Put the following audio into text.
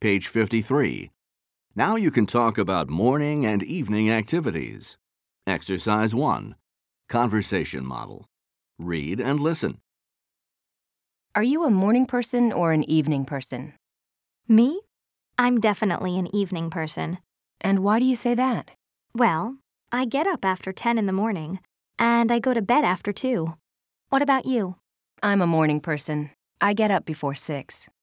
Page 53. Now you can talk about morning and evening activities. Exercise 1. Conversation model. Read and listen. Are you a morning person or an evening person? Me? I'm definitely an evening person. And why do you say that? Well, I get up after 10 in the morning, and I go to bed after 2. What about you? I'm a morning person. I get up before 6.